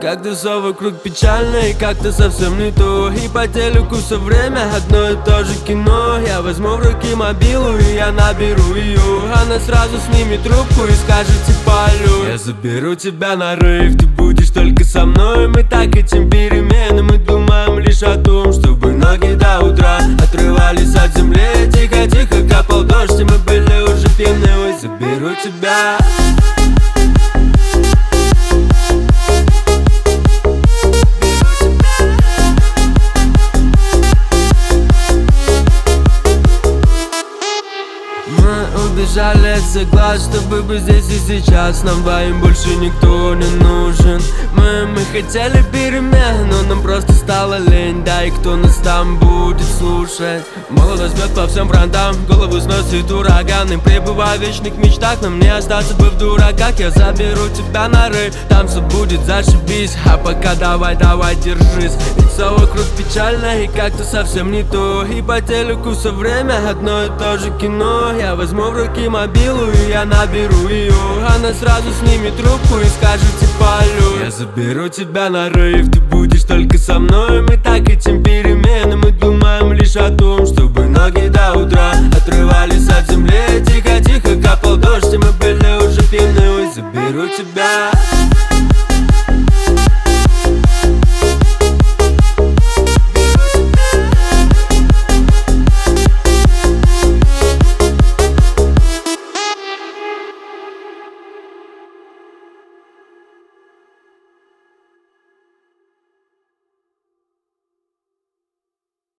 Как-то все вокруг печально и как-то совсем не то. И по телеку все время одно и то же кино. Я возьму в руки мобилу и я наберу ее. Она сразу снимет трубку и скажет типа алло. Я заберу тебя на рейв, ты будешь только со мной. Мы так хотим перемены, мы думаем лишь о том, чтобы ноги до утра отрывались от земли. Тихо-тихо капал дождь, и мы были уже пьяны. Ой, заберу тебя. Убежали от всех глаз, чтобы быть здесь и сейчас. Нам двоим больше никто не нужен. Мы хотели перемен, но нам просто стало лень. Да и кто нас там будет слушать? Молодость бьет по всем фронтам, голову сносит ураган. И пребывая в вечных мечтах, нам не остаться бы в дураках. Я заберу тебя на рейв, там все будет зашибись. А пока давай, держись. Ведь все вокруг печально и как-то совсем не то. И по телеку все время одно и то же кино. Я возьму в руки мобилу и я наберу ее. Она сразу снимет трубку и скажет типа алло. Я заберу тебя на рейв, ты будешь только со мной. Мы так хотим перемены, мы думаем лишь о том, чтобы ноги до утра отрывались от земли. Тихо-тихо капал дождь, и мы были уже пьяны. Ой, заберу тебя.